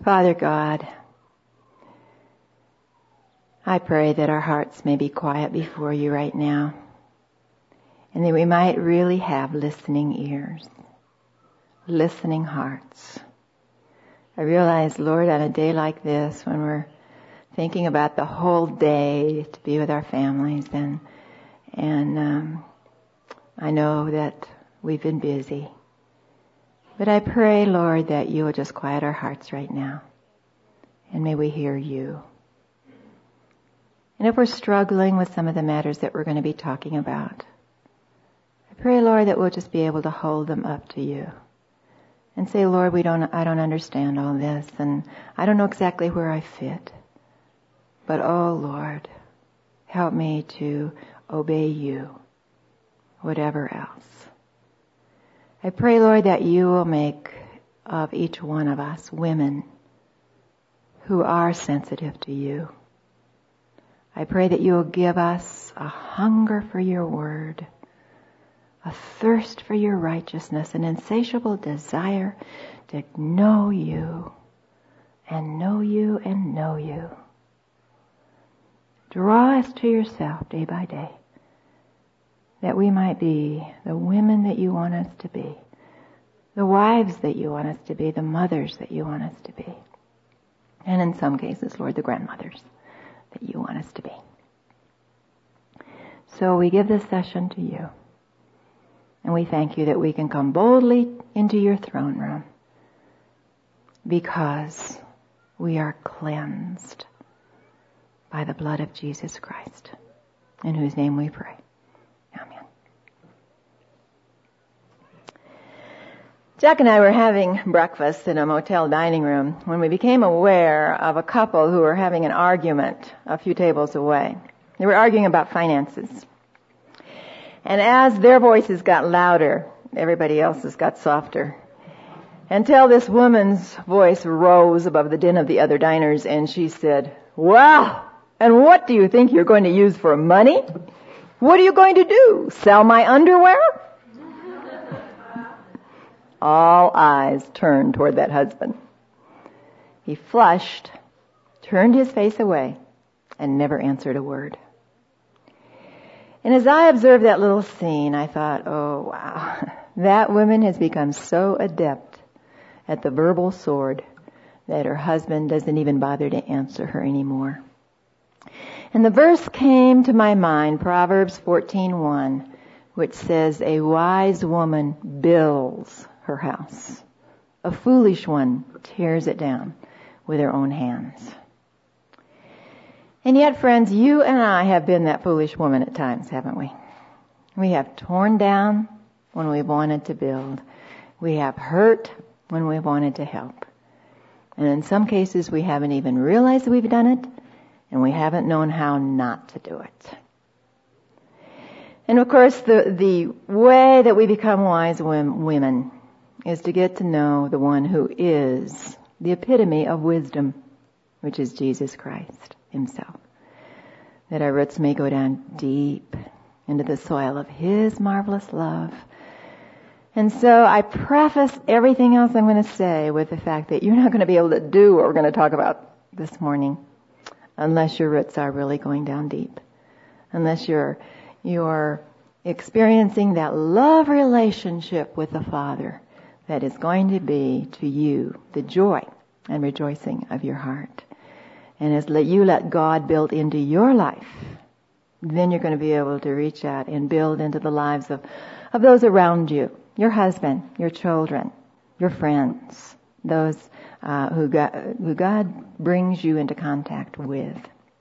Father God, I pray that our hearts may be quiet before you right now, and that we might really have listening ears, listening hearts. I realize, Lord, on a day like this, when we're thinking about the whole day to be with our families, and I know that we've been busy. But I pray, Lord, that you will just quiet our hearts right now. And may we hear you. And if we're struggling with some of the matters that we're going to be talking about, I pray, Lord, that we'll just be able to hold them up to you. And say, Lord, I don't understand all this, and I don't know exactly where I fit. But, oh, Lord, help me to obey you, whatever else. I pray, Lord, that you will make of each one of us women who are sensitive to you. I pray that you will give us a hunger for your word, a thirst for your righteousness, an insatiable desire to know you and know you and know you. Draw us to yourself day by day, that we might be the women that you want us to be, the wives that you want us to be, the mothers that you want us to be, and in some cases, Lord, the grandmothers that you want us to be. So we give this session to you, and we thank you that we can come boldly into your throne room because we are cleansed by the blood of Jesus Christ, in whose name we pray. Amen. Jack and I were having breakfast in a motel dining room when we became aware of a couple who were having an argument a few tables away. They were arguing about finances. And as their voices got louder, everybody else's got softer. Until this woman's voice rose above the din of the other diners, and she said, "Well, and what do you think you're going to use for money? What are you going to do? Sell my underwear?" All eyes turned toward that husband. He flushed, turned his face away, and never answered a word. And as I observed that little scene, I thought, oh wow, that woman has become so adept at the verbal sword that her husband doesn't even bother to answer her anymore. And the verse came to my mind, Proverbs 14:1, which says, "A wise woman builds her house. A foolish one tears it down with her own hands." And yet, friends, you and I have been that foolish woman at times, haven't we? We have torn down when we've wanted to build. We have hurt when we've wanted to help. And in some cases, we haven't even realized that we've done it, and we haven't known how not to do it. And of course, the way that we become wise women is to get to know the one who is the epitome of wisdom, which is Jesus Christ himself. That our roots may go down deep into the soil of his marvelous love. And so I preface everything else I'm going to say with the fact that you're not going to be able to do what we're going to talk about this morning unless your roots are really going down deep. Unless you're experiencing that love relationship with the Father that is going to be to you the joy and rejoicing of your heart. And as you let God build into your life, then you're going to be able to reach out and build into the lives of those around you, your husband, your children, your friends, those who God brings you into contact with.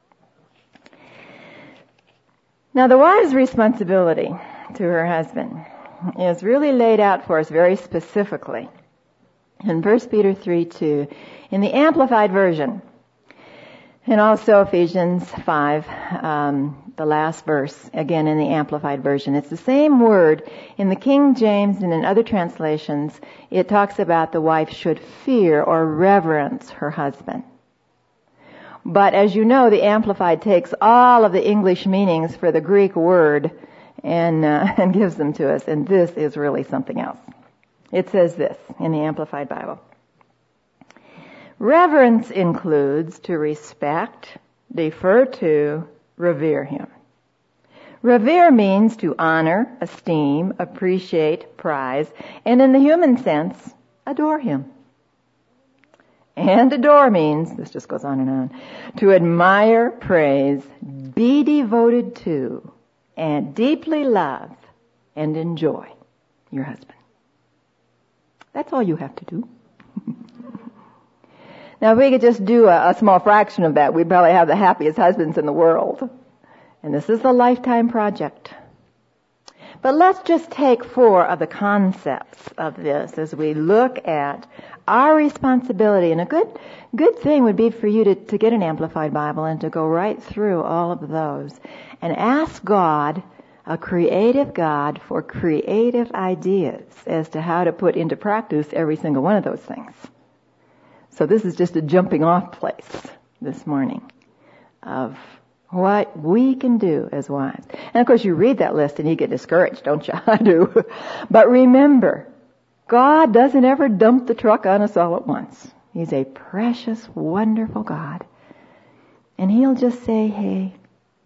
Now, the wife's responsibility to her husband is really laid out for us very specifically in 1 Peter 3:2 in the Amplified Version, and also Ephesians 5, the last verse, again in the Amplified Version. It's the same word in the King James, and in other translations it talks about the wife should fear or reverence her husband. But as you know, the Amplified takes all of the English meanings for the Greek word and gives them to us. And this is really something else. It says this in the Amplified Bible. Reverence includes to respect, defer to, revere him. Revere means to honor, esteem, appreciate, prize, and in the human sense, adore him. And adore means, this just goes on and on, to admire, praise, be devoted to, and deeply love and enjoy your husband. That's all you have to do. Now, if we could just do a small fraction of that, we'd probably have the happiest husbands in the world. And this is a lifetime project. But let's just take 4 of the concepts of this as we look at our responsibility. And a good thing would be for you to get an Amplified Bible and to go right through all of those and ask God, a creative God, for creative ideas as to how to put into practice every single one of those things. So this is just a jumping off place this morning of what we can do as wives. And of course you read that list and you get discouraged, don't you? I do. But remember, God doesn't ever dump the truck on us all at once. He's a precious, wonderful God. And He'll just say, hey,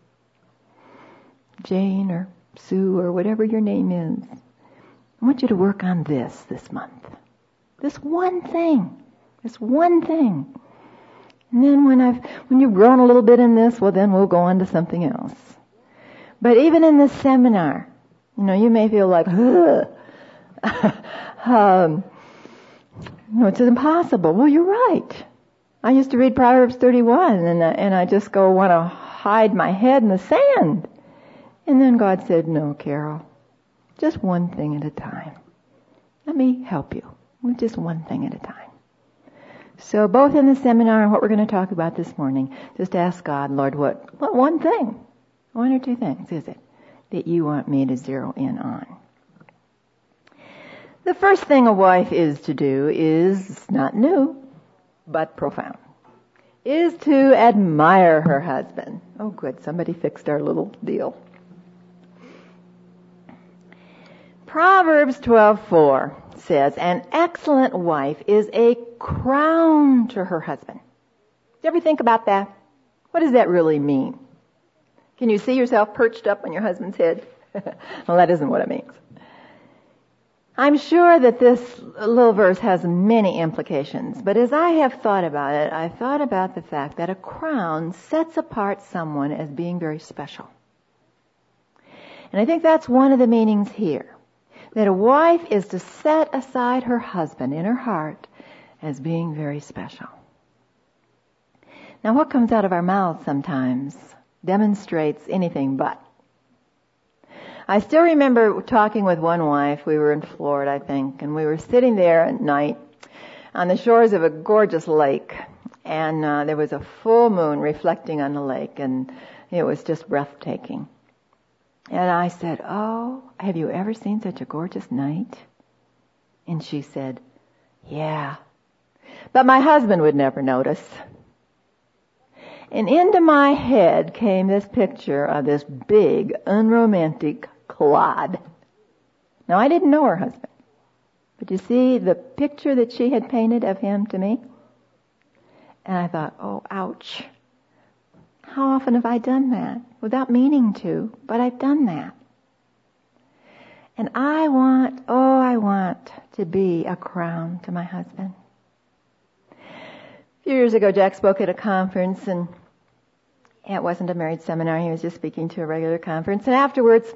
Jane or Sue or whatever your name is, I want you to work on this month. This one thing. This one thing. And then when you've grown a little bit in this, well then we'll go on to something else. But even in this seminar, you may feel like, it's impossible. Well, you're right. I used to read Proverbs 31 and I just want to hide my head in the sand. And then God said, no, Carol, just one thing at a time. Let me help you with just one thing at a time. So both in the seminar and what we're going to talk about this morning, just ask God, Lord, what one thing, 1 or 2 things is it that you want me to zero in on? The first thing a wife is to do is not new, but profound, is to admire her husband. Oh good, somebody fixed our little deal. Proverbs 12:4 says, an excellent wife is a crown to her husband. Do you ever think about that? What does that really mean? Can you see yourself perched up on your husband's head? Well, that isn't what it means. I'm sure that this little verse has many implications, but as I have thought about it, I thought about the fact that a crown sets apart someone as being very special. And I think that's one of the meanings here. That a wife is to set aside her husband in her heart as being very special. Now what comes out of our mouths sometimes demonstrates anything but. I still remember talking with one wife. We were in Florida, I think, and we were sitting there at night on the shores of a gorgeous lake. And there was a full moon reflecting on the lake, and it was just breathtaking. And I said, oh, have you ever seen such a gorgeous night? And she said, yeah. But my husband would never notice. And into my head came this picture of this big, unromantic clod. Now, I didn't know her husband. But you see the picture that she had painted of him to me? And I thought, oh, ouch. How often have I done that? Without meaning to, but I've done that. And I want to be a crown to my husband. A few years ago, Jack spoke at a conference, and it wasn't a marriage seminar. He was just speaking to a regular conference. And afterwards,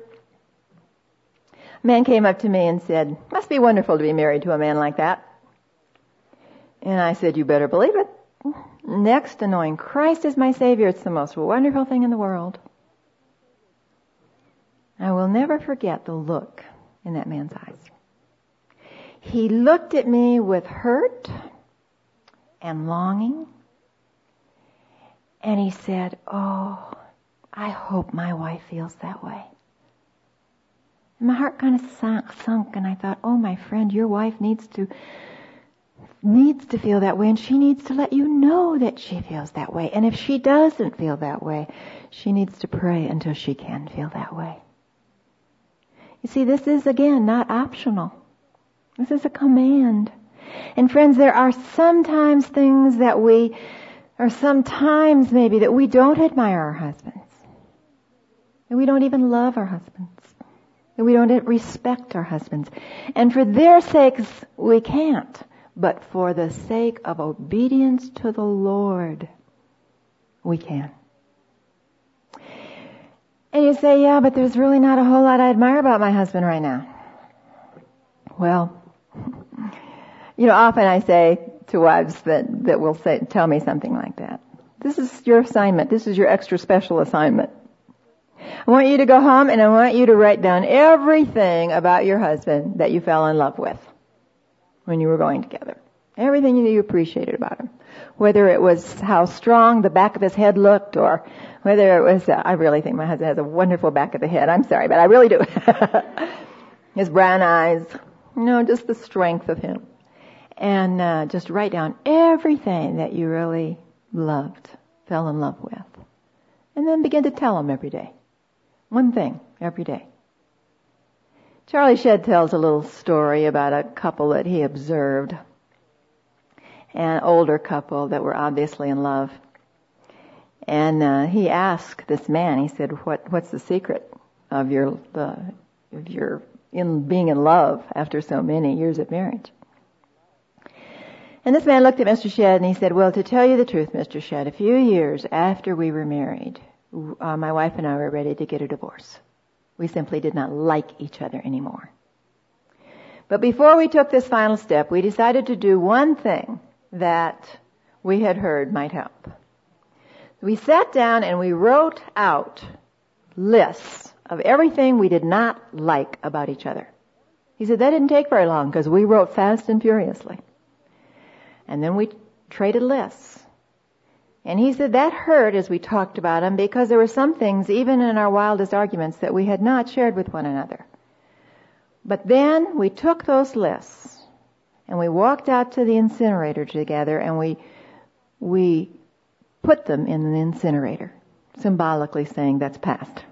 a man came up to me and said, must be wonderful to be married to a man like that. And I said, you better believe it. Next to knowing Christ as my Savior, it's the most wonderful thing in the world. I will never forget the look in that man's eyes. He looked at me with hurt and longing, and he said, oh, I hope my wife feels that way. And my heart kind of sunk, and I thought, oh, my friend, your wife needs to feel that way, and she needs to let you know that she feels that way. And if she doesn't feel that way, she needs to pray until she can feel that way. You see, this is, again, not optional. This is a command. And friends, there are sometimes things sometimes maybe that we don't admire our husbands. And we don't even love our husbands. And we don't respect our husbands. And for their sakes, we can't. But for the sake of obedience to the Lord, we can. And you say, yeah, but there's really not a whole lot I admire about my husband right now. Well, often I say to wives that will tell me something like that. This is your assignment. This is your extra special assignment. I want you to go home and I want you to write down everything about your husband that you fell in love with when you were going together. Everything that you appreciated about him. Whether it was how strong the back of his head looked, or whether it was, I really think my husband has a wonderful back of the head. I'm sorry, but I really do. His brown eyes. Just the strength of him. And just write down everything that you really loved, fell in love with. And then begin to tell him every day. One thing every day. Charlie Shedd tells a little story about a couple that he observed. An older couple that were obviously in love. And he asked this man, he said, what's the secret of your being in love after so many years of marriage? And this man looked at Mr. Shedd and he said, well, to tell you the truth, Mr. Shedd, a few years after we were married, my wife and I were ready to get a divorce. We simply did not like each other anymore. But before we took this final step, we decided to do one thing that we had heard might help. We sat down and we wrote out lists of everything we did not like about each other. He said that didn't take very long because we wrote fast and furiously. And then we traded lists. And he said that hurt as we talked about them because there were some things, even in our wildest arguments, that we had not shared with one another. But then we took those lists and we walked out to the incinerator together and we put them in the incinerator, symbolically saying that's past.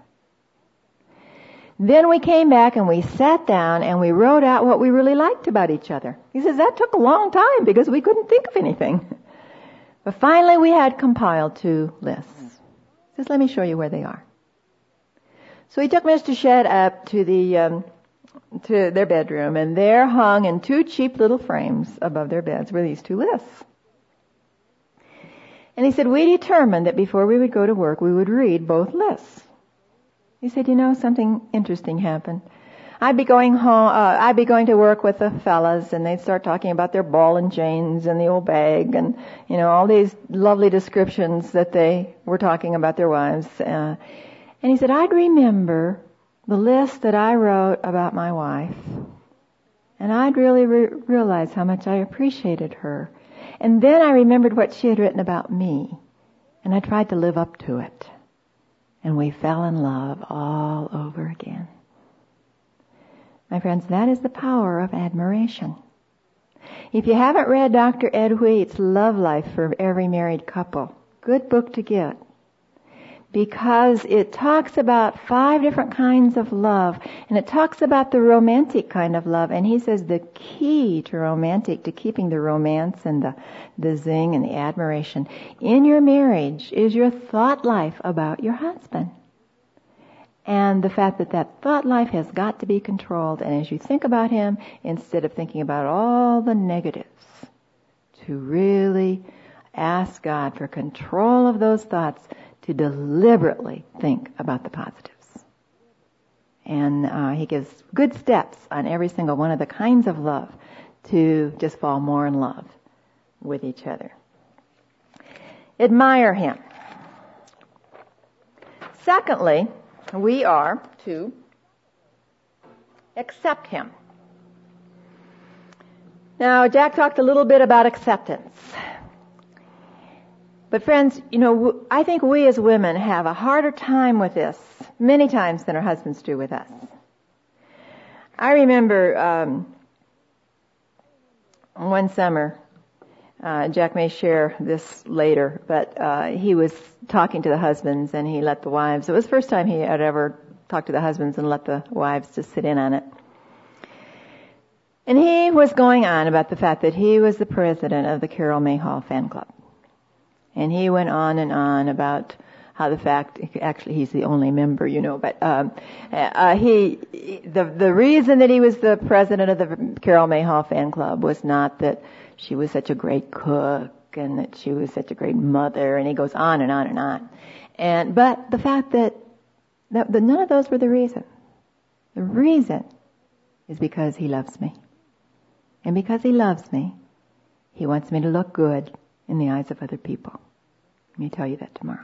Then we came back and we sat down and we wrote out what we really liked about each other. He says that took a long time because we couldn't think of anything. But finally we had compiled 2 lists. He says, let me show you where they are. So he took Mr. Shedd up to their bedroom, and there hung in 2 cheap little frames above their beds were these 2 lists. And he said, we determined that before we would go to work, we would read both lists. He said, something interesting happened. I'd be going to work with the fellas, and they'd start talking about their ball and chains and the old bag and, all these lovely descriptions that they were talking about their wives. And he said, I'd remember the list that I wrote about my wife, and I'd really realize how much I appreciated her. And then I remembered what she had written about me, and I tried to live up to it. And we fell in love all over again. My friends, that is the power of admiration. If you haven't read Dr. Ed Wheat's Love Life for Every Married Couple, good book to get. Because it talks about 5 different kinds of love, and it talks about the romantic kind of love, and he says the key to keeping the romance and the zing and the admiration in your marriage is your thought life about your husband. And the fact that thought life has got to be controlled, and as you think about him, instead of thinking about all the negatives, to really ask God for control of those thoughts, to deliberately think about the positives. And he gives good steps on every single one of the kinds of love to just fall more in love with each other. Admire him. Secondly, we are to accept him. Now, Jack talked a little bit about acceptance. But friends, I think we as women have a harder time with this many times than our husbands do with us. I remember one summer, Jack may share this later, but he was talking to the husbands and he let the wives, it was the first time he had ever talked to the husbands and let the wives just sit in on it. And he was going on about the fact that he was the president of the Carol May Hall fan club. And he went on and on about how the fact, actually he's the only member, but the reason that he was the president of the Carol May Hall fan club was not that she was such a great cook and that she was such a great mother, and he goes on and on and on. But the fact that none of those were the reason. The reason is because he loves me. And because he loves me, he wants me to look good in the eyes of other people. Let me tell you that tomorrow.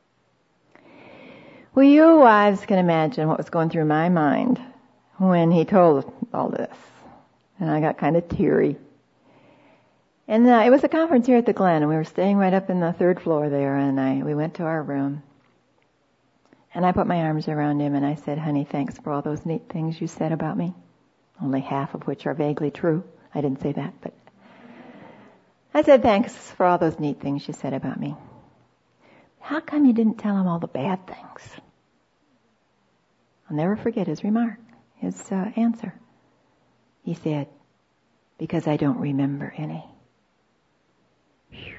Well, you wives can imagine what was going through my mind when he told all this. And I got kind of teary. And it was a conference here at the Glen, and we were staying right up in the 3rd floor there, and we went to our room. And I put my arms around him and I said, honey, thanks for all those neat things you said about me. Only half of which are vaguely true. I didn't say that, but I said, thanks for all those neat things you said about me. How come you didn't tell him all the bad things? I'll never forget his remark, his answer. He said, because I don't remember any. Whew.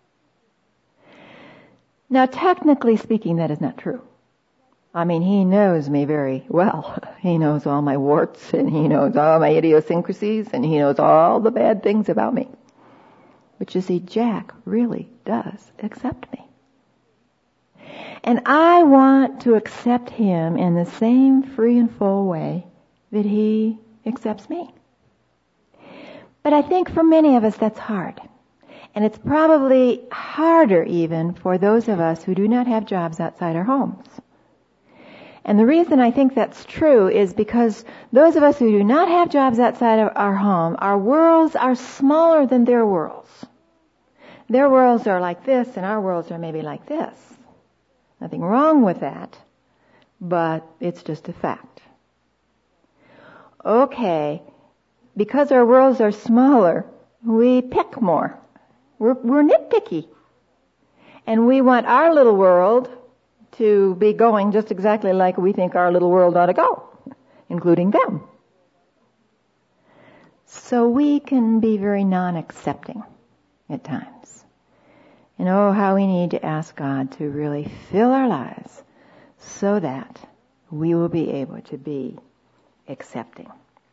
Now, technically speaking, that is not true. I mean, he knows me very well. He knows all my warts, and he knows all my idiosyncrasies, and he knows all the bad things about me. But you see, Jack really does accept me. And I want to accept him in the same free and full way that he accepts me. But I think for many of us that's hard. And it's probably harder even for those of us who do not have jobs outside our homes. And the reason I think that's true is because those of us who do not have jobs outside of our home, our worlds are smaller than their worlds. Their worlds are like this, and our worlds are maybe like this. Nothing wrong with that, but it's just a fact. Okay, because our worlds are smaller, we pick more. We're nitpicky. And we want our little world to be going just exactly like we think our little world ought to go, including them. So we can be very non-accepting at times. And oh, how we need to ask God to really fill our lives so that we will be able to be accepting.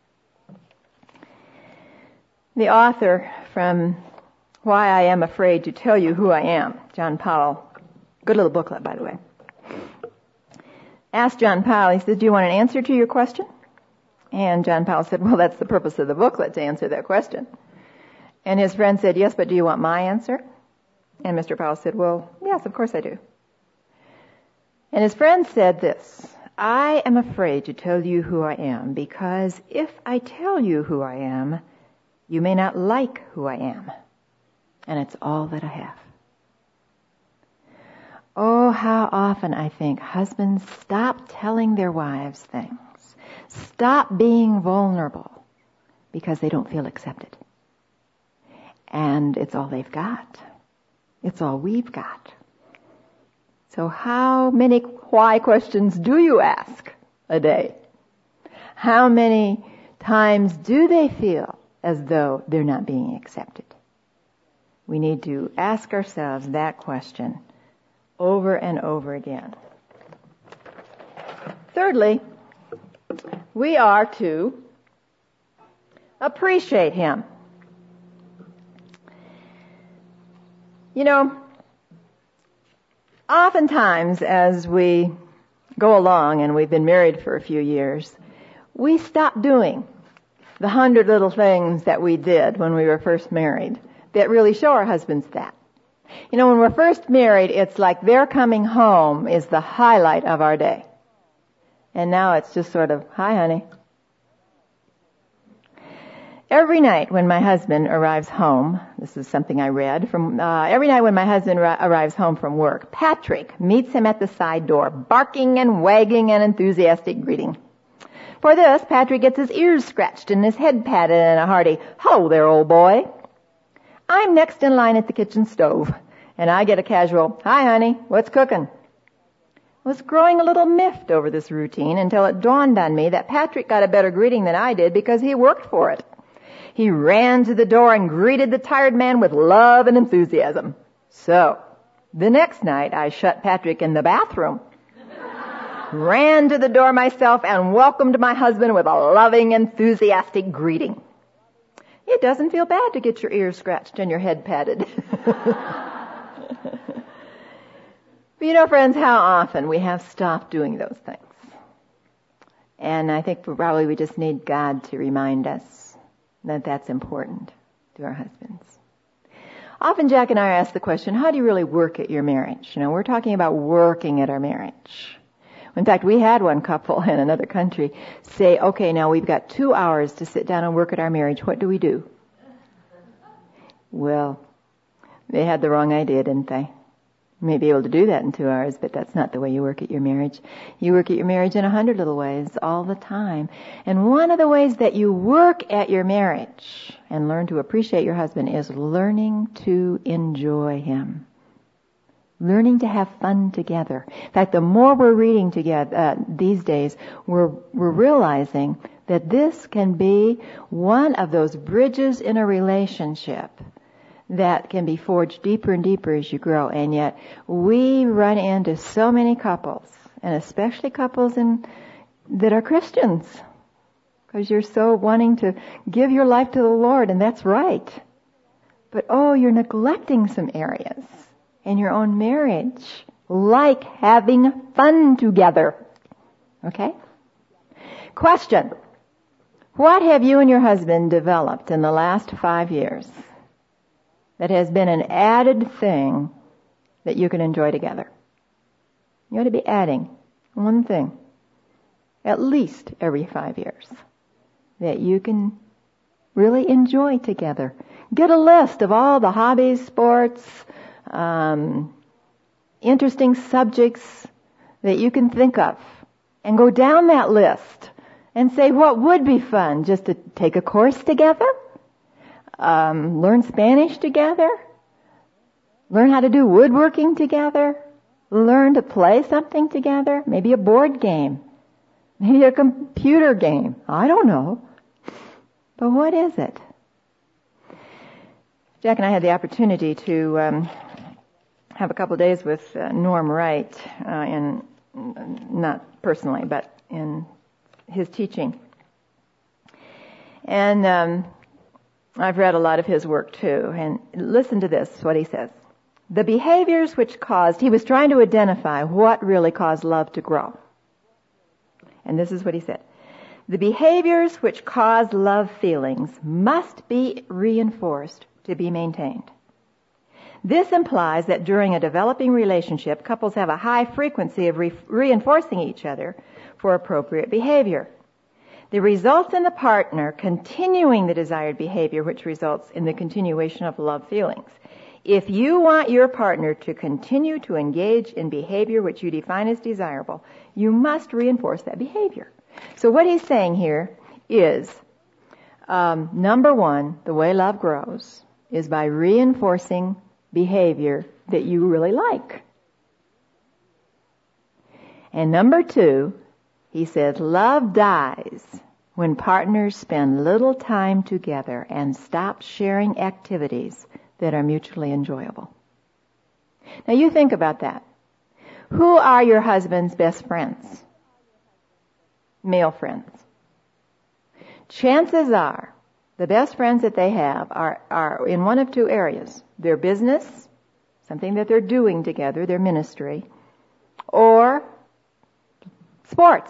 The author from Why I Am Afraid to Tell You Who I Am, John Powell, good little booklet, by the way, asked John Powell, he said, do you want an answer to your question? And John Powell said, well, that's the purpose of the booklet, to answer that question. And his friend said, yes, but do you want my answer? And Mr. Powell said, well, yes, of course I do. And his friend said this, I am afraid to tell you who I am because if I tell you who I am, you may not like who I am. And it's all that I have. Oh, how often I think husbands stop telling their wives things, stop being vulnerable because they don't feel accepted. And it's all they've got. It's all we've got. So how many why questions do you ask a day? How many times do they feel as though they're not being accepted? We need to ask ourselves that question over and over again. Thirdly, we are to appreciate him. You know, oftentimes as we go along and we've been married for a few years, we stop doing the 100 little things that we did when we were first married that really show our husbands that. You know, when we're first married, it's like their coming home is the highlight of our day. And now it's just sort of, hi, honey. Every night when my husband arrives home, this is something I read from, every night when my husband arrives home from work, Patrick meets him at the side door, barking and wagging an enthusiastic greeting. For this, Patrick gets his ears scratched and his head patted in a hearty, "Ho there, old boy." I'm next in line at the kitchen stove, and I get a casual, "Hi, honey, what's cooking?" I was growing a little miffed over this routine until it dawned on me that Patrick got a better greeting than I did because he worked for it. He ran to the door and greeted the tired man with love and enthusiasm. So, the next night I shut Patrick in the bathroom, ran to the door myself, and welcomed my husband with a loving, enthusiastic greeting. It doesn't feel bad to get your ears scratched and your head patted. But you know, friends, how often we have stopped doing those things. And I think probably we just need God to remind us that that's important to our husbands. Often Jack and I are asked the question, how do you really work at your marriage? You know, we're talking about working at our marriage. In fact, we had one couple in another country say, okay, now we've got 2 hours to sit down and work at our marriage. What do we do? Well, they had the wrong idea, didn't they? You may be able to do that in 2 hours, but that's not the way you work at your marriage. You work at your marriage in 100 little ways all the time. And one of the ways that you work at your marriage and learn to appreciate your husband is learning to enjoy him. Learning to have fun together. In fact, the more we're reading together these days, we're realizing that this can be one of those bridges in a relationship that can be forged deeper and deeper as you grow. And yet, we run into so many couples, and especially couples that are Christians, because you're so wanting to give your life to the Lord, and that's right. But you're neglecting some areas in your own marriage, like having fun together. Okay? Question. What have you and your husband developed in the last 5 years that has been an added thing that you can enjoy together? You ought to be adding one thing, at least every 5 years, that you can really enjoy together. Get a list of all the hobbies, sports, interesting subjects that you can think of, and go down that list and say what would be fun, just to take a course together, learn Spanish together, learn how to do woodworking together, learn to play something together, maybe a board game, maybe a computer game, I don't know. But what is it? Jack and I had the opportunity to have a couple of days with Norm Wright, not personally, but in his teaching. And I've read a lot of his work too. And listen to this, what he says. The behaviors which he was trying to identify what really caused love to grow. And this is what he said. The behaviors which cause love feelings must be reinforced to be maintained. This implies that during a developing relationship, couples have a high frequency of reinforcing each other for appropriate behavior. The results in the partner continuing the desired behavior, which results in the continuation of love feelings. If you want your partner to continue to engage in behavior which you define as desirable, you must reinforce that behavior. So what he's saying here is, number one, the way love grows is by reinforcing behavior that you really like. And number two, he says, love dies when partners spend little time together and stop sharing activities that are mutually enjoyable. Now you think about that. Who are your husband's best friends? Male friends. Chances are the best friends that they have are in one of two areas. Their business, something that they're doing together, their ministry, or sports.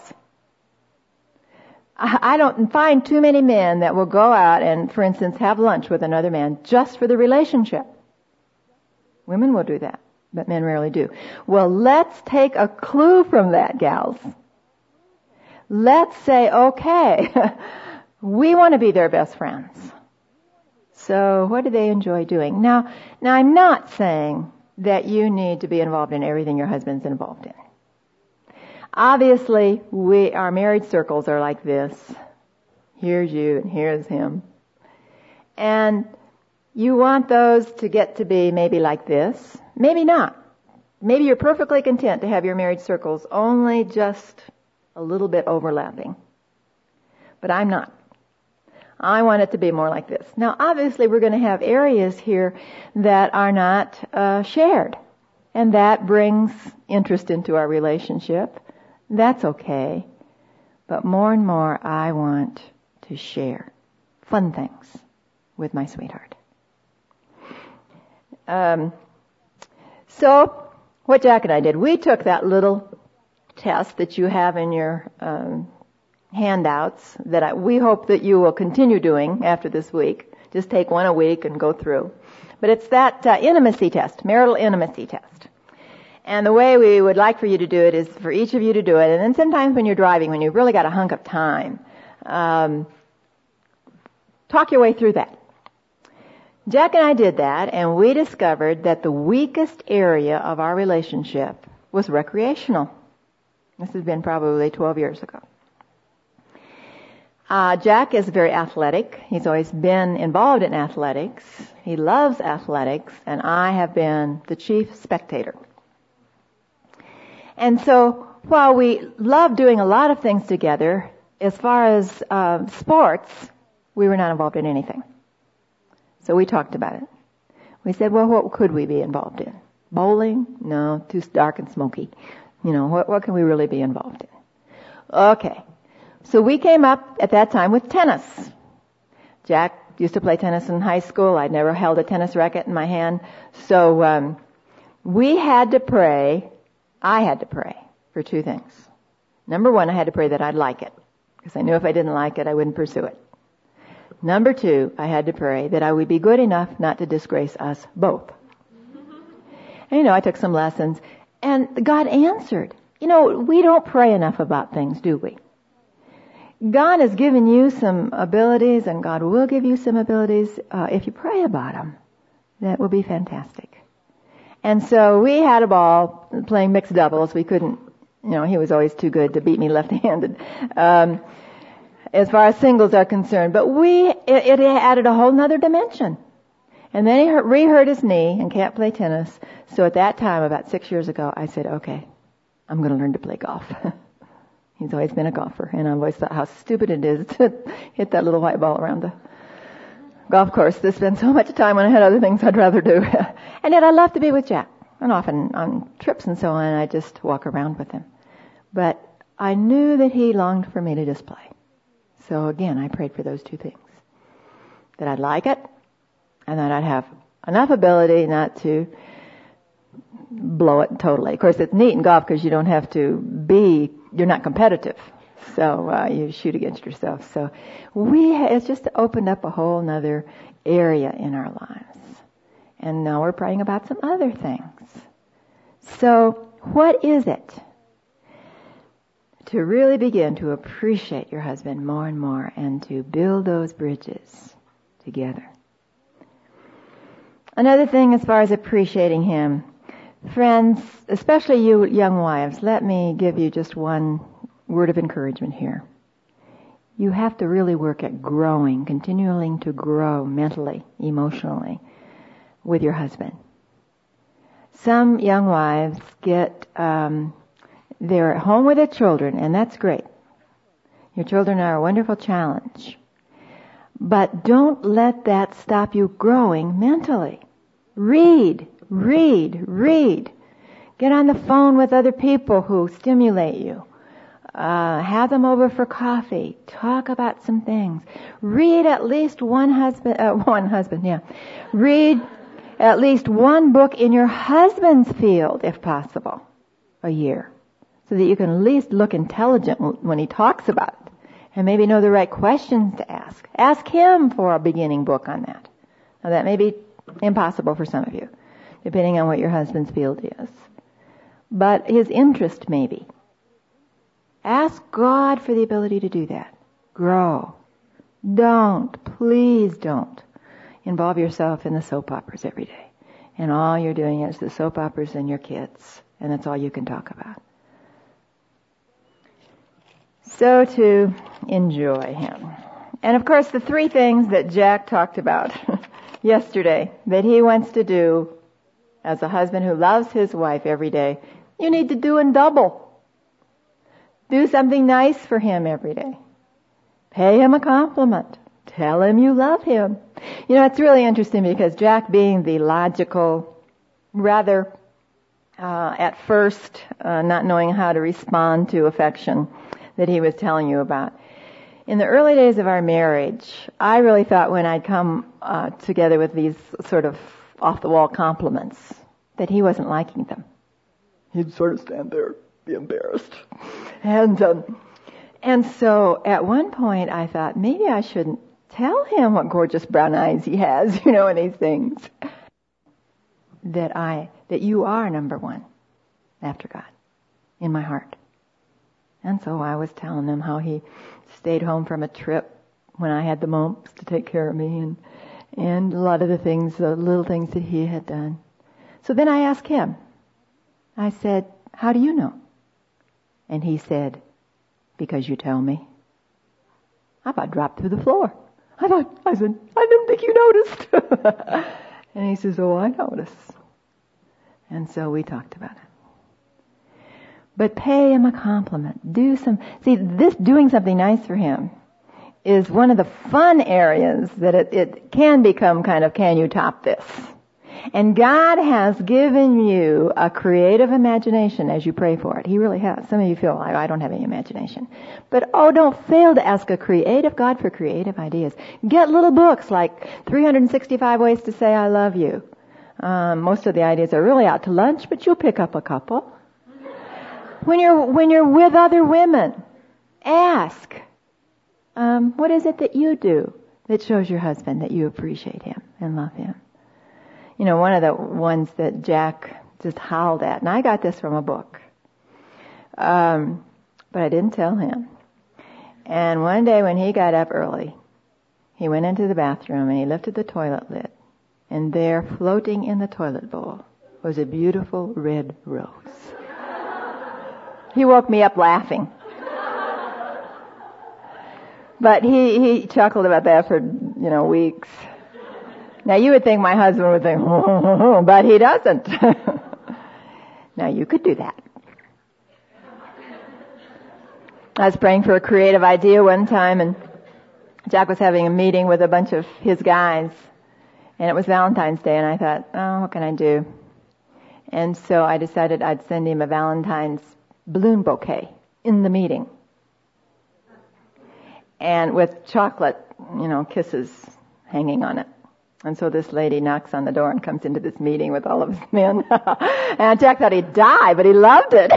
I don't find too many men that will go out and, for instance, have lunch with another man just for the relationship. Women will do that, but men rarely do. Well, let's take a clue from that, gals. Let's say, okay, we want to be their best friends. So what do they enjoy doing? Now I'm not saying that you need to be involved in everything your husband's involved in. Obviously, our married circles are like this. Here's you and here's him. And you want those to get to be maybe like this. Maybe not. Maybe you're perfectly content to have your married circles only just a little bit overlapping. But I'm not. I want it to be more like this. Now, obviously, we're going to have areas here that are not shared. And that brings interest into our relationship. That's okay. But more and more, I want to share fun things with my sweetheart. So, what Jack and I did, we took that little test that you have in your handouts that we hope that you will continue doing after this week. Just take one a week and go through. But it's that intimacy test, marital intimacy test. And the way we would like for you to do it is for each of you to do it. And then sometimes when you're driving, when you've really got a hunk of time, talk your way through that. Jack and I did that, and we discovered that the weakest area of our relationship was recreational. This has been probably 12 years ago. Jack is very athletic. He's always been involved in athletics. He loves athletics, and I have been the chief spectator. And so, while we love doing a lot of things together, as far as sports, we were not involved in anything. So we talked about it. We said, well, what could we be involved in? Bowling? No, too dark and smoky. What can we really be involved in? Okay. So we came up at that time with tennis. Jack used to play tennis in high school. I'd never held a tennis racket in my hand. So we had to pray. I had to pray for two things. Number one, I had to pray that I'd like it, because I knew if I didn't like it, I wouldn't pursue it. Number two, I had to pray that I would be good enough not to disgrace us both. And I took some lessons, and God answered. We don't pray enough about things, do we? God has given you some abilities, and God will give you some abilities if you pray about them. That will be fantastic. And so we had a ball playing mixed doubles. We couldn't, he was always too good to beat me left-handed, as far as singles are concerned. But it added a whole nother dimension. And then he re-hurt his knee and can't play tennis. So at that time, about 6 years ago, I said, okay, I'm going to learn to play golf. He's always been a golfer, and I've always thought how stupid it is to hit that little white ball around the golf course. To spend so much time when I had other things I'd rather do. And yet I love to be with Jack. And often on trips and so on, I just walk around with him. But I knew that he longed for me to just play. So again, I prayed for those two things. That I'd like it, and that I'd have enough ability not to blow it totally. Of course, it's neat in golf because you don't have to you're not competitive. So you shoot against yourself. So it's just opened up a whole nother area in our lives. And now we're praying about some other things. So what is it to really begin to appreciate your husband more and more and to build those bridges together? Another thing as far as appreciating him, friends, especially you young wives, let me give you just one word of encouragement here. You have to really work at growing, continuing to grow mentally, emotionally with your husband. Some young wives they're at home with their children, and that's great. Your children are a wonderful challenge. But don't let that stop you growing mentally. Read. Get on the phone with other people who stimulate you. Have them over for coffee. Talk about some things. Read at least Read at least one book in your husband's field, if possible, a year, so that you can at least look intelligent when he talks about it, and maybe know the right questions to ask. Ask him for a beginning book on that. Now that may be impossible for some of you, depending on what your husband's field is. But his interest maybe. Ask God for the ability to do that. Grow. Please don't involve yourself in the soap operas every day. And all you're doing is the soap operas and your kids. And that's all you can talk about. So to enjoy him. And of course the three things that Jack talked about yesterday that he wants to do as a husband who loves his wife every day, you need to do in double. Do something nice for him every day. Pay him a compliment. Tell him you love him. It's really interesting because Jack, being the logical, rather, at first, not knowing how to respond to affection that he was telling you about. In the early days of our marriage, I really thought when I'd come together with these sort of off-the-wall compliments that he wasn't liking them. He'd sort of stand there, be embarrassed. And so at one point I thought, maybe I shouldn't tell him what gorgeous brown eyes he has, and these things. That you are number one after God in my heart. And so I was telling him how he stayed home from a trip when I had the mumps to take care of me and a lot of the little things that he had done. So then I asked him, I said, how do you know? And he said, because you tell me. I about dropped through the floor. I said, I didn't think you noticed. And he says, oh, I noticed. And so we talked about it. But pay him a compliment. This doing something nice for him is one of the fun areas that it can become kind of, can you top this? And God has given you a creative imagination as you pray for it. He really has. Some of you feel, I don't have any imagination. But don't fail to ask a creative God for creative ideas. Get little books like 365 Ways to Say I Love You. Most of the ideas are really out to lunch, but you'll pick up a couple. When you're with other women, ask, what is it that you do that shows your husband that you appreciate him and love him? One of the ones that Jack just howled at, and I got this from a book, but I didn't tell him. And one day when he got up early, he went into the bathroom and he lifted the toilet lid, and there, floating in the toilet bowl, was a beautiful red rose. He woke me up laughing. But he chuckled about that for, weeks. Now you would think my husband would think, but he doesn't. Now you could do that. I was praying for a creative idea one time, and Jack was having a meeting with a bunch of his guys, and it was Valentine's Day, and I thought, what can I do? And so I decided I'd send him a Valentine's balloon bouquet in the meeting. And with chocolate, kisses hanging on it. And so this lady knocks on the door and comes into this meeting with all of his men. And Jack thought he'd die, but he loved it.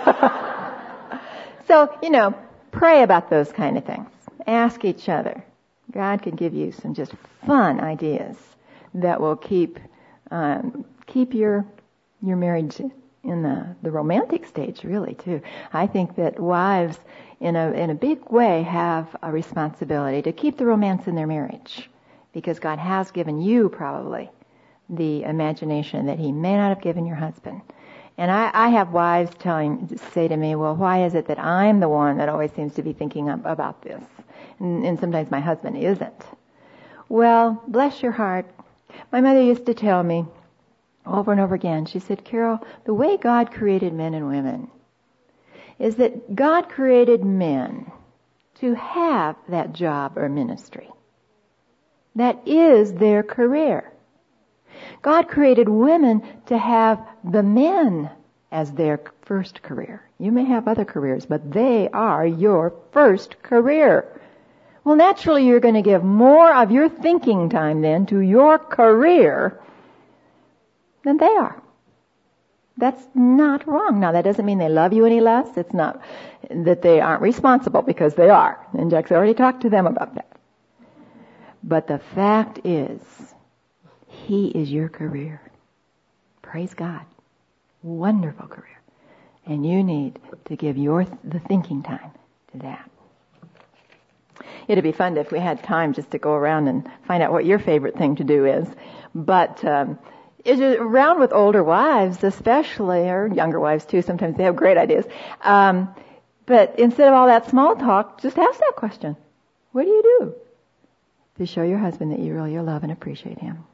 So, pray about those kind of things. Ask each other. God can give you some just fun ideas that will keep your marriage in the romantic stage, really, too. I think that wives, in a big way, have a responsibility to keep the romance in their marriage, because God has given you probably the imagination that He may not have given your husband. And I have wives say to me, well, why is it that I'm the one that always seems to be thinking about this? And sometimes my husband isn't. Well, bless your heart. My mother used to tell me over and over again, she said, Carol, the way God created men and women is that God created men to have that job or ministry. That is their career. God created women to have the men as their first career. You may have other careers, but they are your first career. Well, naturally, you're going to give more of your thinking time then to your career than they are. That's not wrong. Now, that doesn't mean they love you any less. It's not that they aren't responsible, because they are. And Jack's already talked to them about that. But the fact is, He is your career. Praise God. Wonderful career. And you need to give the thinking time to that. It'd be fun if we had time just to go around and find out what your favorite thing to do is. But around with older wives especially, or younger wives too, sometimes they have great ideas. But instead of all that small talk, just ask that question. What do you do to show your husband that you really love and appreciate him?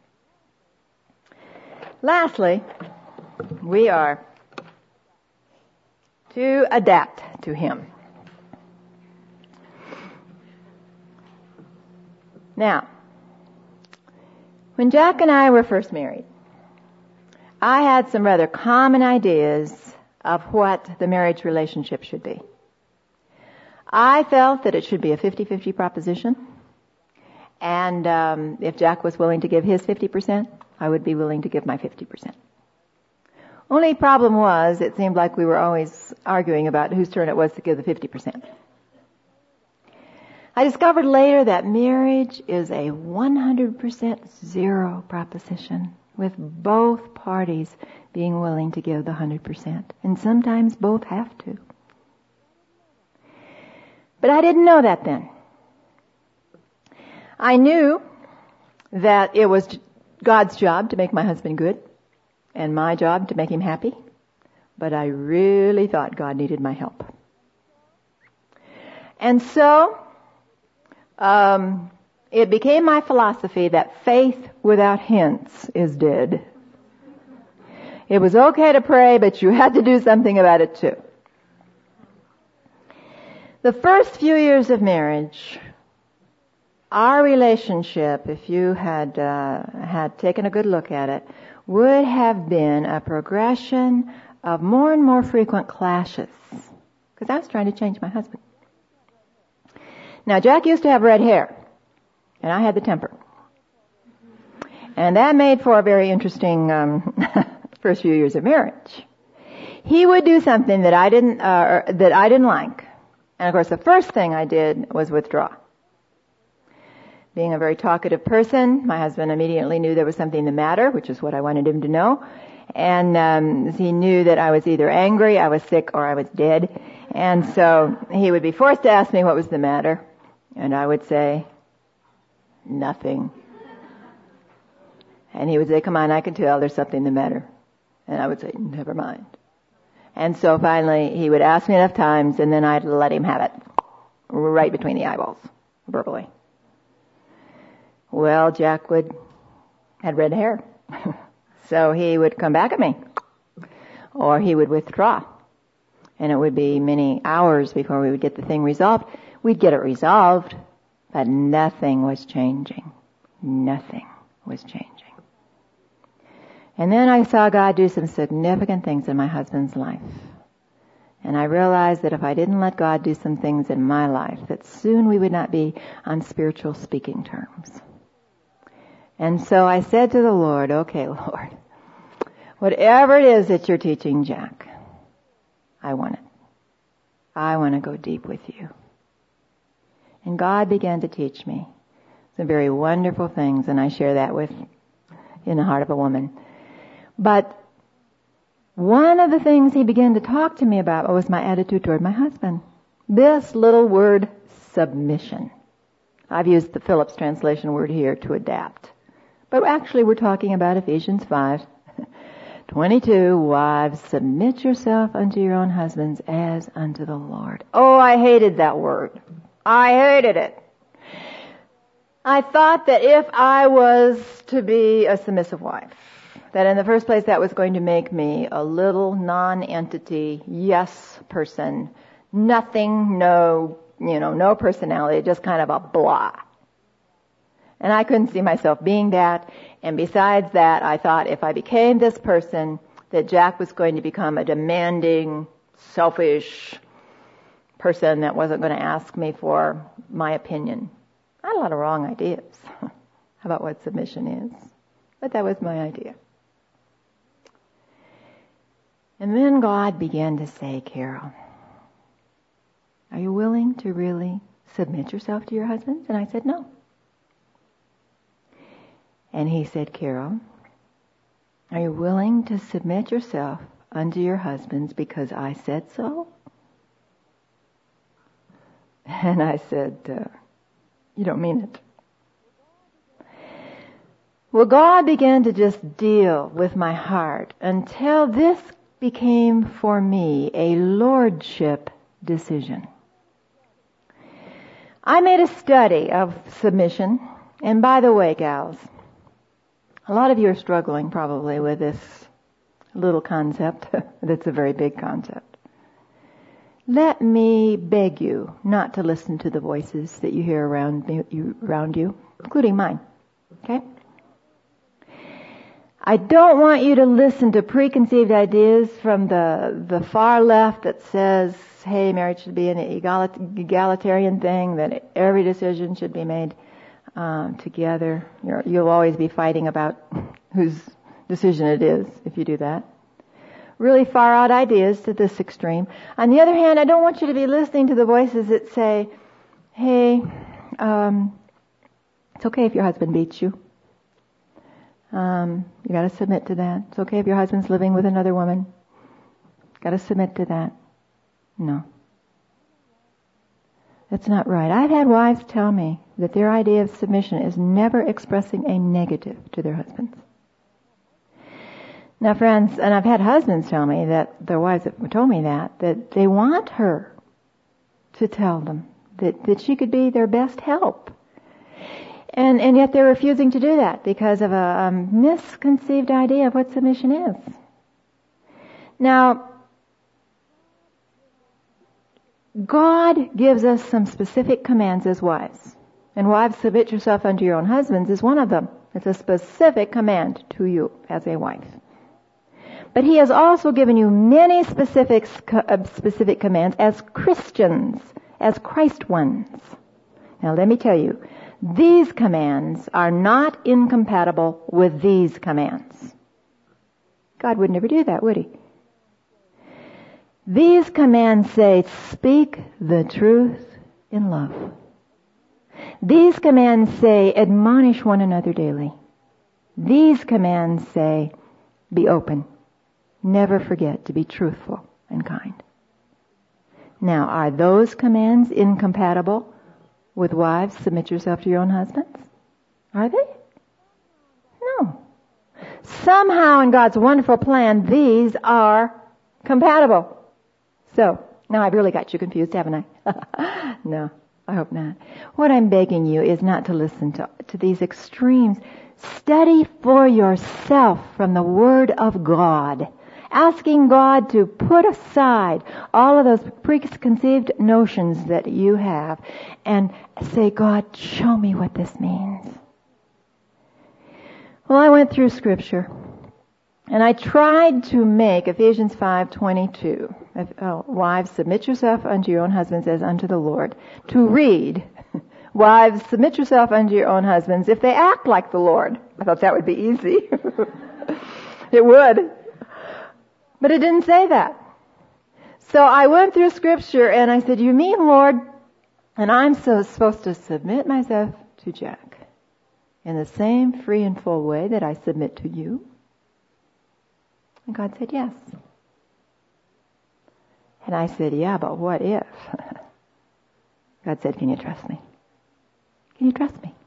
Lastly, we are to adapt to him. Now, when Jack and I were first married, I had some rather common ideas of what the marriage relationship should be. I felt that it should be a 50-50 proposition. And if Jack was willing to give his 50%, I would be willing to give my 50%. Only problem was, it seemed like we were always arguing about whose turn it was to give the 50%. I discovered later that marriage is a 100% zero proposition, with both parties being willing to give the 100%. And sometimes both have to. But I didn't know that then. I knew that it was God's job to make my husband good and my job to make him happy, but I really thought God needed my help. And so, it became my philosophy that faith without hints is dead. It was okay to pray, but you had to do something about it too. The first few years of marriage, our relationship, if you had taken a good look at it, would have been a progression of more and more frequent clashes. Because I was trying to change my husband. Now, Jack used to have red hair, and I had the temper. And that made for a very interesting first few years of marriage. He would do something that I didn't like. And of course, the first thing I did was withdraw. Being a very talkative person, my husband immediately knew there was something the matter, which is what I wanted him to know. And he knew that I was either angry, I was sick, or I was dead. And so he would be forced to ask me what was the matter. And I would say, nothing. And he would say, come on, I can tell there's something the matter. And I would say, never mind. And so finally he would ask me enough times, and then I'd let him have it. Right between the eyeballs, verbally. Well, Jack had red hair. So he would come back at me. Or he would withdraw. And it would be many hours before we would get the thing resolved. We'd get it resolved, but nothing was changing. Nothing was changing. And then I saw God do some significant things in my husband's life. And I realized that if I didn't let God do some things in my life, that soon we would not be on spiritual speaking terms. And so I said to the Lord, okay, Lord, whatever it is that you're teaching Jack, I want it. I want to go deep with you. And God began to teach me some very wonderful things, and I share that in the heart of a woman. But one of the things he began to talk to me about was my attitude toward my husband. This little word, submission. I've used the Phillips translation word here to adapt. But actually we're talking about Ephesians 5:22. Wives, submit yourself unto your own husbands as unto the Lord. Oh, I hated that word. I hated it. I thought that if I was to be a submissive wife, that in the first place that was going to make me a little non-entity, yes person, nothing, no personality, just kind of a blah. And I couldn't see myself being that. And besides that, I thought if I became this person, that Jack was going to become a demanding, selfish person that wasn't going to ask me for my opinion. I had a lot of wrong ideas about what submission is. But that was my idea. And then God began to say, Carol, are you willing to really submit yourself to your husbands? And I said, no. And he said, Carol, are you willing to submit yourself unto your husbands because I said so? And I said, you don't mean it. Well, God began to just deal with my heart until this became for me a lordship decision. I made a study of submission. And by the way, gals, a lot of you are struggling probably with this little concept. That's a very big concept. let me beg you not to listen to the voices that you hear around you, including mine. Okay? I don't want you to listen to preconceived ideas from the far left that says, hey, marriage should be an egalitarian thing, that every decision should be made together. You'll always be fighting about whose decision it is if you do that. Really far out ideas to this extreme. On the other hand, I don't want you to be listening to the voices that say, hey, it's okay if your husband beats you. You gotta submit to that. It's okay if your husband's living with another woman. Gotta submit to that. No. That's not right. I've had wives tell me that their idea of submission is never expressing a negative to their husbands. Now friends, and I've had husbands tell me that their wives have told me that they want her to tell them that she could be their best help. And yet they're refusing to do that because of a misconceived idea of what submission is. Now, God gives us some specific commands as wives. And wives, submit yourself unto your own husbands is one of them. It's a specific command to you as a wife. But He has also given you many specific commands as Christians, as Christ ones. Now let me tell you, these commands are not incompatible with these commands. God would never do that, would He? These commands say, speak the truth in love. These commands say, admonish one another daily. These commands say, be open. Never forget to be truthful and kind. Now, are those commands incompatible with wives? Submit yourself to your own husbands? Are they? No. Somehow in God's wonderful plan, these are compatible. So, now I've really got you confused, haven't I? No, I hope not. What I'm begging you is not to listen to these extremes. Study for yourself from the Word of God. Asking God to put aside all of those preconceived notions that you have and say, God, show me what this means. Well, I went through Scripture and I tried to make Ephesians 5:22, wives, submit yourself unto your own husbands as unto the Lord, to read, wives, submit yourself unto your own husbands if they act like the Lord. I thought that would be easy. It would. But it didn't say that. So I went through Scripture and I said, you mean, Lord, and I'm supposed to submit myself to Jack in the same free and full way that I submit to you? And God said, yes. And I said, yeah, but what if? God said, can you trust me? Can you trust me?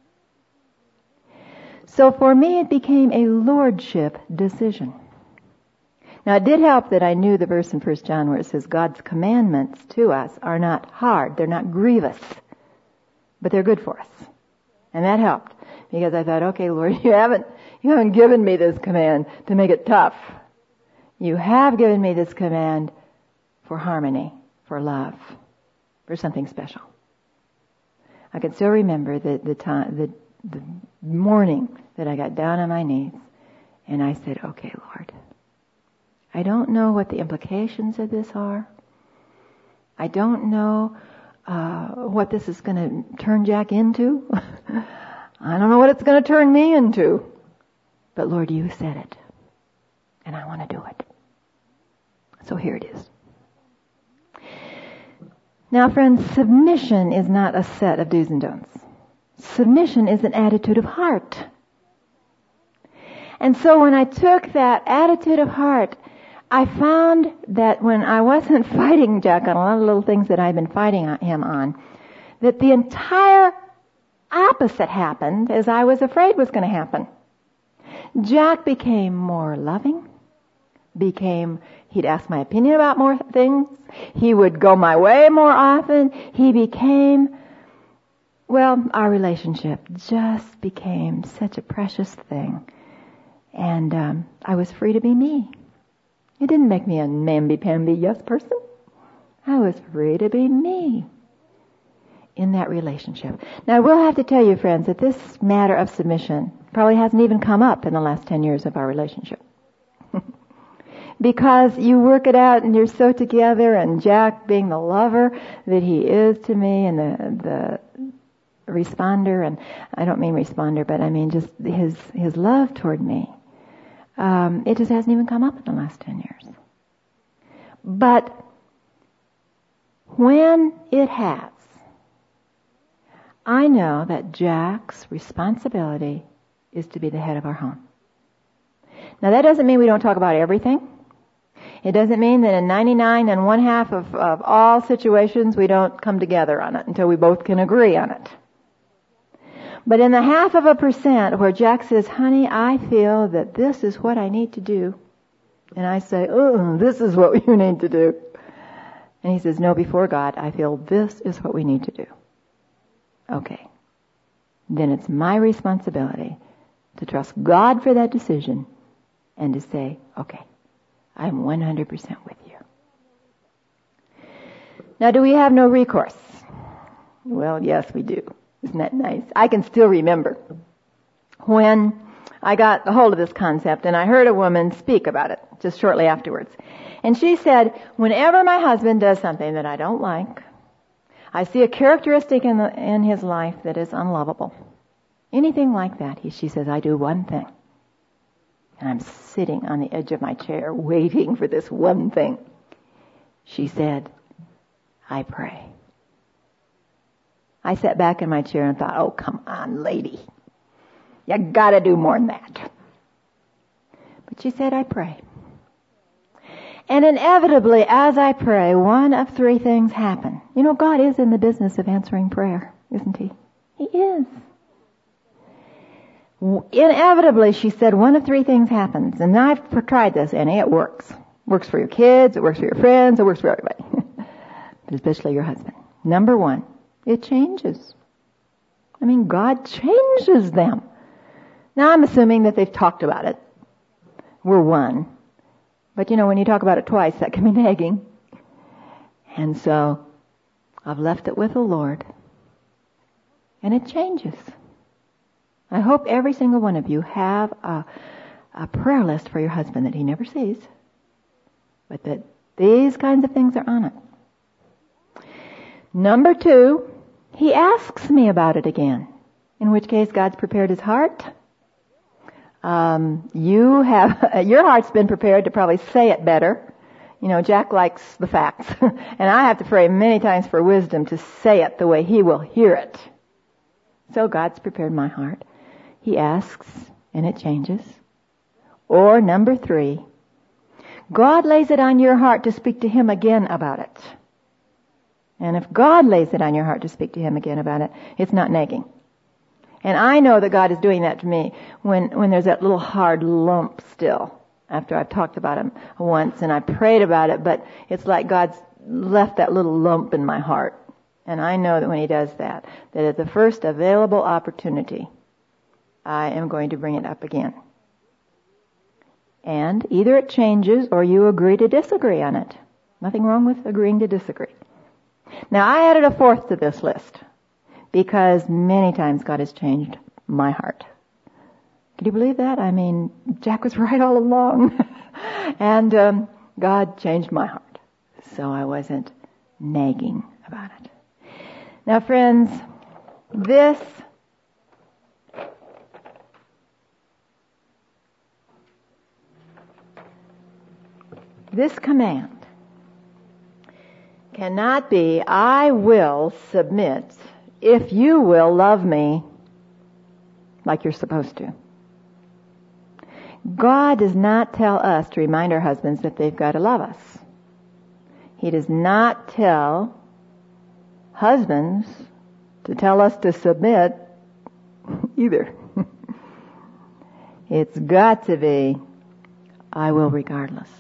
So for me, it became a lordship decision. Now, it did help that I knew the verse in 1 John where it says God's commandments to us are not hard, they're not grievous, but they're good for us. And that helped because I thought, okay, Lord, you haven't given me this command to make it tough. You have given me this command for harmony, for love, for something special. I can still remember the morning that I got down on my knees and I said, okay, Lord, I don't know what the implications of this are. I don't know what this is going to turn Jack into. I don't know what it's going to turn me into. But Lord, you said it. And I want to do it. So here it is. Now friends, submission is not a set of do's and don'ts. Submission is an attitude of heart. And so when I took that attitude of heart, I found that when I wasn't fighting Jack on a lot of little things that I'd been fighting him on, that the entire opposite happened as I was afraid was going to happen. Jack became more loving, he'd ask my opinion about more things, he would go my way more often, our relationship just became such a precious thing. And I was free to be me. It didn't make me a mamby-pamby yes person. I was free to be me in that relationship. Now, I will have to tell you, friends, that this matter of submission probably hasn't even come up in the last 10 years of our relationship. Because you work it out and you're so together, and Jack being the lover that he is to me, and the responder, and I don't mean responder, but I mean just his love toward me. It just hasn't even come up in the last 10 years. But when it has, I know that Jack's responsibility is to be the head of our home. Now, that doesn't mean we don't talk about everything. It doesn't mean that in 99 and 1/2 of all situations we don't come together on it until we both can agree on it. But in the 0.5% where Jack says, honey, I feel that this is what I need to do. And I say, oh, this is what you need to do. And he says, no, before God, I feel this is what we need to do. Okay. Then it's my responsibility to trust God for that decision and to say, okay, I'm 100% with you. Now, do we have no recourse? Well, yes, we do. Isn't that nice? I can still remember when I got a hold of this concept and I heard a woman speak about it just shortly afterwards. And she said, whenever my husband does something that I don't like, I see a characteristic in his life that is unlovable. Anything like that, she says, I do one thing. And I'm sitting on the edge of my chair waiting for this one thing. She said, I pray. I sat back in my chair and thought, oh, come on, lady. You gotta do more than that. But she said, I pray. And inevitably, as I pray, one of 3 things happen. You know, God is in the business of answering prayer, isn't He? He is. Inevitably, she said, one of 3 things happens. And I've tried this, Annie. It works. It works for your kids. It works for your friends. It works for everybody. But especially your husband. Number 1, it changes. I mean, God changes them. Now, I'm assuming that they've talked about it. We're one. But, you know, when you talk about it twice, that can be nagging. And so, I've left it with the Lord. And it changes. I hope every single one of you have a prayer list for your husband that he never sees. But that these kinds of things are on it. Number 2, he asks me about it again. In which case, God's prepared his heart. Your heart's been prepared to probably say it better. You know, Jack likes the facts. And I have to pray many times for wisdom to say it the way he will hear it. So God's prepared my heart. He asks, and it changes. Or number 3, God lays it on your heart to speak to him again about it. And if God lays it on your heart to speak to him again about it, it's not nagging. And I know that God is doing that to me when there's that little hard lump still after I've talked about him once and I prayed about it, but it's like God's left that little lump in my heart. And I know that when he does that at the first available opportunity, I am going to bring it up again. And either it changes or you agree to disagree on it. Nothing wrong with agreeing to disagree. Now, I added a 4th to this list because many times God has changed my heart. Can you believe that? I mean, Jack was right all along. And God changed my heart. So I wasn't nagging about it. Now, friends, this command cannot be, I will submit if you will love me like you're supposed to. God does not tell us to remind our husbands that they've got to love us. He does not tell husbands to tell us to submit either. It's got to be, I will regardless.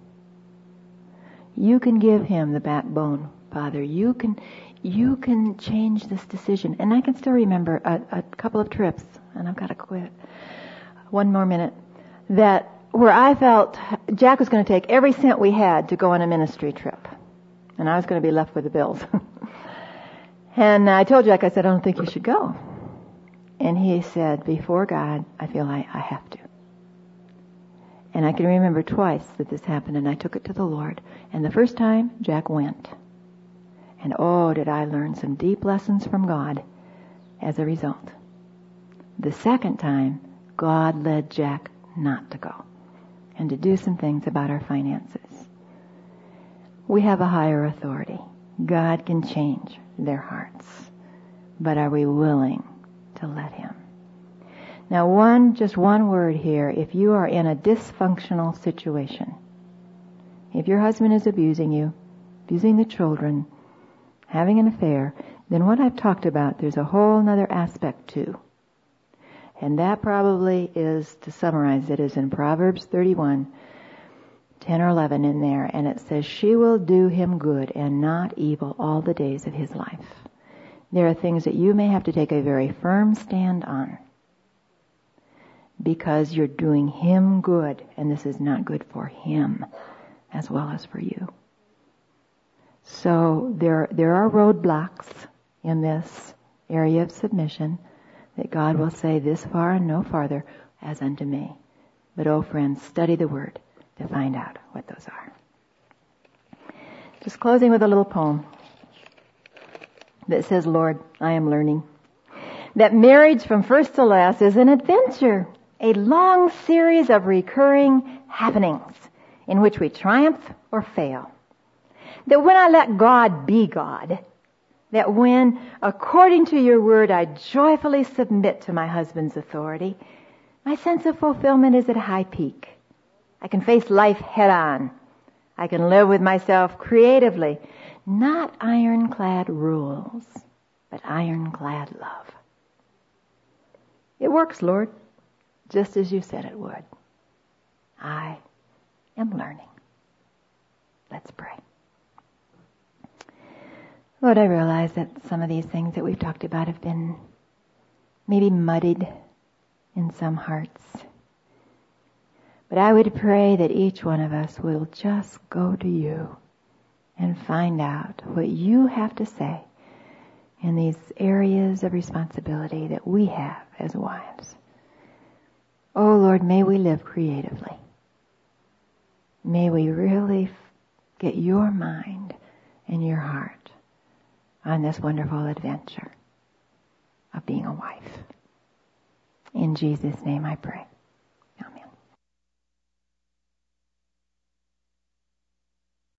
You can give him the backbone, Father. You can change this decision. And I can still remember a couple of trips, and I've got to quit. 1 more minute. That where I felt Jack was going to take every cent we had to go on a ministry trip. And I was going to be left with the bills. And I told Jack, I said, I don't think you should go. And he said, before God, I feel I have to. And I can remember twice that this happened, and I took it to the Lord. And the first time, Jack went. And oh, did I learn some deep lessons from God as a result. The second time, God led Jack not to go and to do some things about our finances. We have a higher authority. God can change their hearts. But are we willing to let Him? Now just one word here. If you are in a dysfunctional situation, if your husband is abusing you, abusing the children, having an affair, then what I've talked about, there's a whole other aspect too. And that probably is, to summarize it, is in Proverbs 31, 10 or 11 in there. And it says, she will do him good and not evil all the days of his life. There are things that you may have to take a very firm stand on because you're doing him good, and this is not good for him as well as for you. So there are roadblocks in this area of submission that God will say, this far and no farther as unto me. But oh friends, study the Word to find out what those are. Just closing with a little poem that says, Lord, I am learning that marriage from first to last is an adventure, a long series of recurring happenings in which we triumph or fail. That when I let God be God, that when, according to your word, I joyfully submit to my husband's authority, my sense of fulfillment is at a high peak. I can face life head on. I can live with myself creatively. Not ironclad rules, but ironclad love. It works, Lord, just as you said it would. I am learning. Let's pray. Lord, I realize that some of these things that we've talked about have been maybe muddied in some hearts. But I would pray that each one of us will just go to you and find out what you have to say in these areas of responsibility that we have as wives. Oh Lord, may we live creatively. May we really get your mind and your heart on this wonderful adventure of being a wife. In Jesus' name I pray.